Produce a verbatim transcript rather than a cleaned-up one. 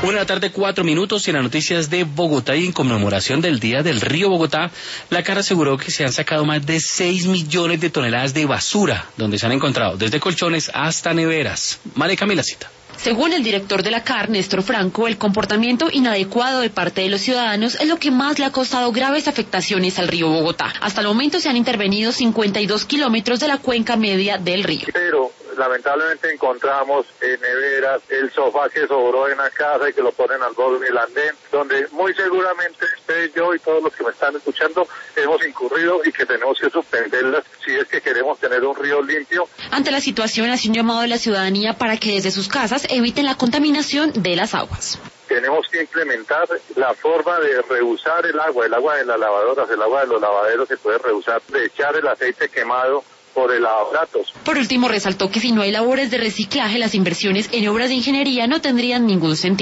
Una de la tarde, cuatro minutos, y en las noticias de Bogotá y en conmemoración del Día del Río Bogotá, la CAR aseguró que se han sacado más de seis millones de toneladas de basura, donde se han encontrado desde colchones hasta neveras. María Camila Cita. Según el director de la CAR, Néstor Franco, el comportamiento inadecuado de parte de los ciudadanos es lo que más le ha causado graves afectaciones al río Bogotá. Hasta el momento se han intervenido cincuenta y dos kilómetros de la cuenca media del río. Pero lamentablemente encontramos en neveras el sofá que sobró en la casa y que lo ponen al borde del andén, donde muy seguramente usted, yo y todos los que me están escuchando hemos incurrido y que tenemos que suspenderlas si es que queremos tener un río limpio. Ante la situación, hace un llamado a la ciudadanía para que desde sus casas eviten la contaminación de las aguas. Tenemos que implementar la forma de reusar el agua, el agua de las lavadoras, el agua de los lavaderos se puede reusar, de echar el aceite quemado por el lavaplatos. Por último, resaltó que si no hay labores de reciclaje, las inversiones en obras de ingeniería no tendrían ningún sentido.